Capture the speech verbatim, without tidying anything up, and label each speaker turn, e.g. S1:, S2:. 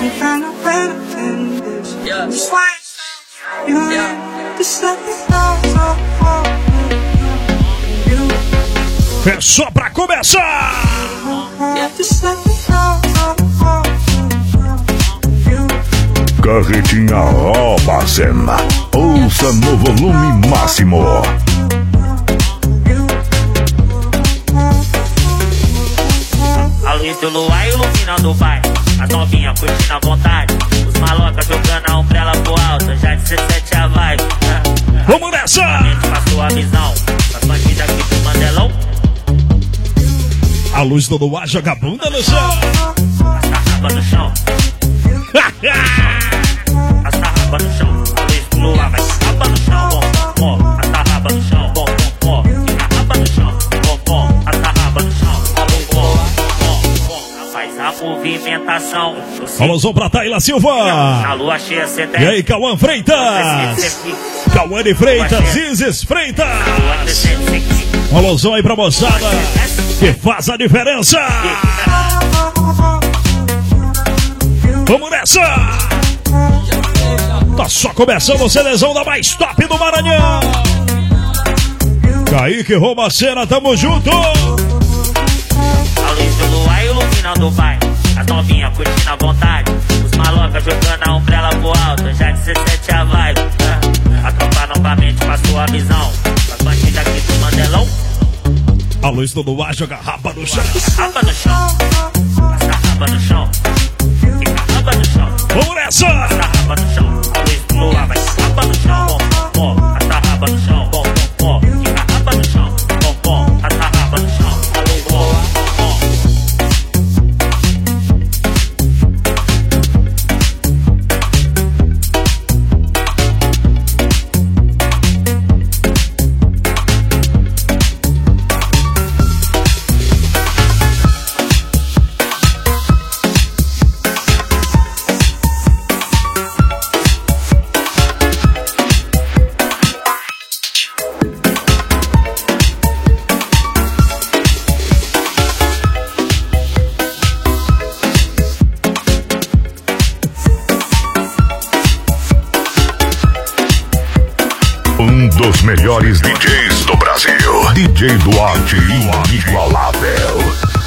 S1: É só pra começar!
S2: Carretinha rouba a cena. Ouça no volume máximo.
S3: A luz do luar iluminando o bairro, a novinha curtindo à vontade, os malocas jogando a umbrella pro alto, já dezessete a vibe.
S1: Vamos nessa!
S3: Passou a visão, as bandidas aqui do Mandelão.
S1: A luz do luar joga a bunda no chão.
S3: A sarraba no chão. A sarraba no chão. A luz do luar vai sarraba no chão. Bom, bom, a sarraba no chão. Bom, bom, bom. A sarraba no chão. Bom, bom, a sarraba no chão. Bom, bom, bom, bom. Faz a movimentação.
S1: Alusão pra Taila Silva.
S3: Na lua cheia, cê
S1: E aí, Cauã Freitas. Cauane Freitas, Isis Freitas. Alusão aí pra moçada que faz a diferença. Vamos nessa. Tá só começando o Celezão da mais top do Maranhão. Kaique Romacena, tamo junto.
S3: A luz do luar iluminando o bairro, as novinhas curtindo à vontade, os malocas jogando a umbrella pro alto, já dezessete a vibe. A tropa novamente passou a visão, as bandidas aqui do Mandelão.
S1: A luz do luar joga rapa no chão.
S3: Rapa no chão, passa rapa no chão, fica rapa no chão.
S1: Vamos nessa!
S3: Passa rapa no chão, a luz do luar vai rapa no chão. Bom, bom, bom, passa rapa no chão. Bom, bom, bom, fica rapa no chão. Bom, bom, passa rapa no chão. Bom, bom, bom.
S2: Um dos melhores D Js do Brasil, D J Duarte inigualável.